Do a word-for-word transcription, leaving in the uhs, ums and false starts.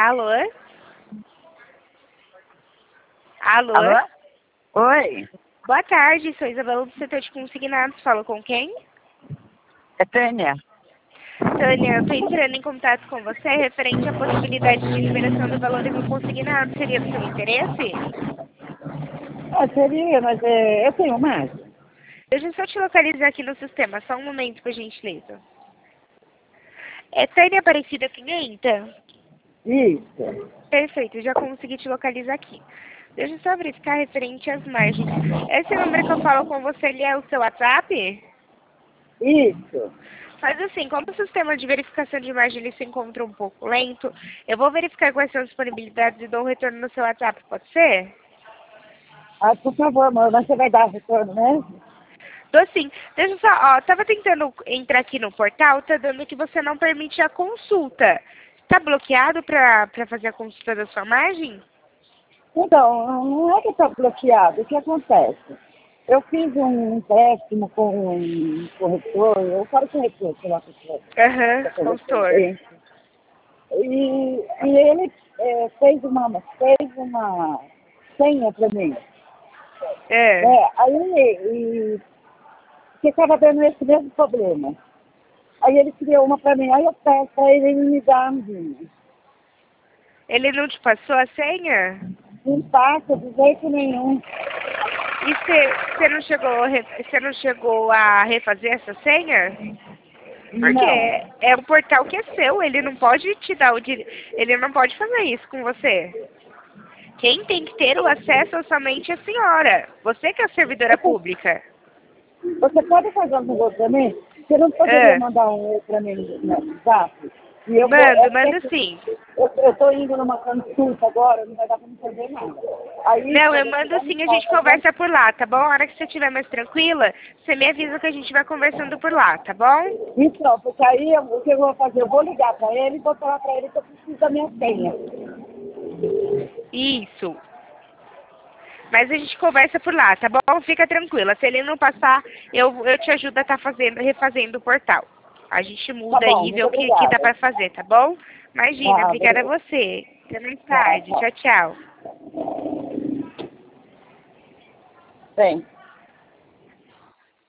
Alô? Alô? Alô? Oi, Boa tarde, sou Isabela do setor de consignados. Falo com quem? é Tânia. Tânia, eu estou entrando em contato com você referente à possibilidade de liberação do valor no consignado. Seria do seu interesse? Ah, seria, mas é, eu tenho mais. Deixa eu só te localizar aqui no sistema, só um momento, por gentileza. É Tânia Aparecida Pimenta? Isso, Perfeito, já consegui te localizar aqui. Deixa eu só verificar referente às margens. Esse número que eu falo com você, ele é o seu WhatsApp? isso. Mas assim, como o sistema de verificação de margem ele se encontra um pouco lento, eu vou verificar quais são as disponibilidades e dou um retorno no seu WhatsApp, pode ser? Ah, por favor, amor, mas você vai dar retorno mesmo? Tô sim. Deixa eu só, ó, tava tentando entrar aqui no portal, tá dando que você não permite a consulta. Tá bloqueado pra, pra fazer a consulta da sua margem? Então, não é que está bloqueado. O que acontece? Eu fiz um empréstimo com um corretor, eu falo corretor, sei lá, pessoa, Aham, da consultor. correspondente, e, e ele é, fez, uma, fez uma senha para mim. É. Né? Aí, e, que estava dando esse mesmo problema. Aí ele criou uma para mim, aí eu peço a ele, ele me dá a minha. Ele não te passou a senha? Não passa de jeito nenhum. E você não chegou, a re- você não chegou a refazer essa senha? Porque Não. é um portal que é seu, ele não pode te dar o dire... ele não pode fazer isso com você. Quem tem que ter o acesso é somente a senhora. Você que é a servidora Você, pública. você pode fazer um negócio para mim? Você não poderia Ah, mandar um para mim no WhatsApp? E eu vou, é mando, porque mando assim, sim. eu estou indo numa consulta agora, não vai dar para me fazer nada. Aí, Não, eu quando eu mando estiver em sim, a gente casa, eu vou... conversa por lá, tá bom? A hora que você estiver mais tranquila, você me avisa que a gente vai conversando por lá, tá bom? Então, porque aí eu- o que eu vou fazer? Eu vou ligar para ele e vou falar para ele que eu preciso da minha senha. Isso. Mas a gente conversa por lá, tá bom? Fica tranquila. Se ele não passar, eu, eu te ajudo a estar fazendo, refazendo o portal. A gente Tá muda bom, aí e vê muito o que, que dá obrigada. pra fazer, tá bom? Imagina, Tá, obrigada a beleza. você. Até mais Tá, tarde. tá. Tchau, tchau. Bem.